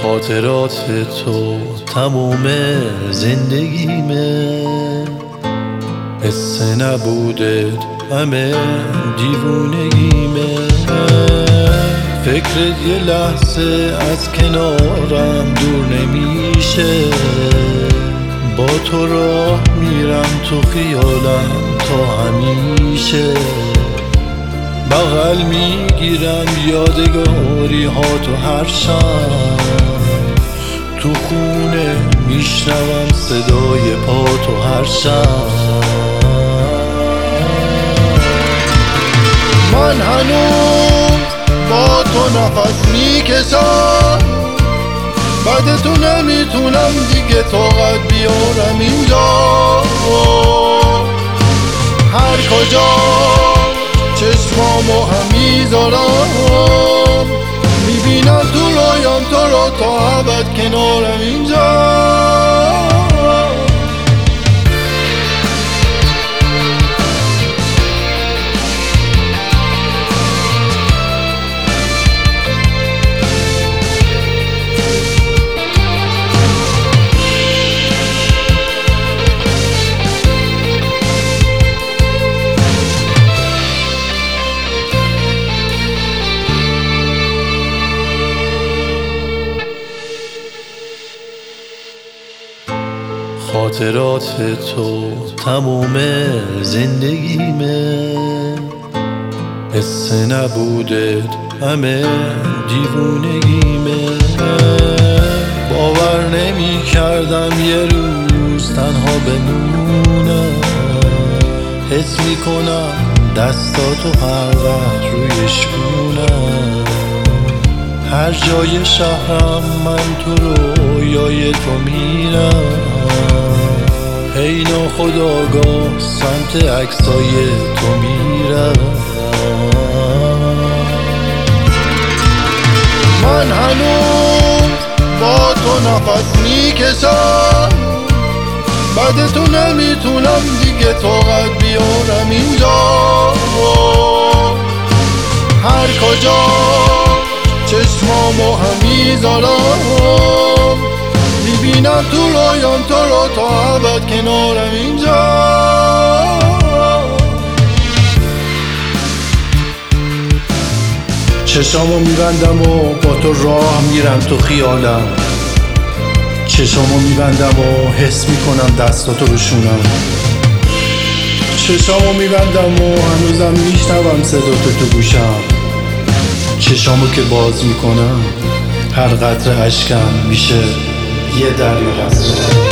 خاطرات تو تموم زندگیمه، حس نبودت همه دیوونگیمه. فکرت یه لحظه از کنارم دور نمیشه، با تو راه میرم تو خیالم تا همیشه. بغل میگیرم یادگاری ها تو هر شب، تو خونه میشنوم صدای پا تو هر شب. من هنوز با تو نفس میکشم، بعد تو نمیتونم دیگه طاقت بیارم اینجا. هر کجا چشمامو هم میذارم، میبینم تو رویام تو رو تا ابد کنارم اینجا. خاطرات تو تموم زندگیمه، حس نبودت همه دیوونگیمه. باور نمی کردم یه روز تنها بمونم، حس می کنم دستاتو هر وقت روی شونم. هر جای شهرم من تو رویای تو میرم، هی ناخودآگاه سمت عکسای تو میرم. من هنوز با تو نفس میکشم، بعد تو نمیتونم دیگه طاقت بیارم اینجا. هر کجا چشمامو هم میذارم، میبینم تو رویام تو رو تا ابد کنارم اینجا. چشامو میبندم و با تو راه میرم تو خیالم، چشامو میبندم و حس میکنم دستاتو روشونم. چشامو میبندم و هنوزم میشنوم صداتو تو گوشم. چشامو که باز میکنم هر قطره اشکم میشه یه دریا.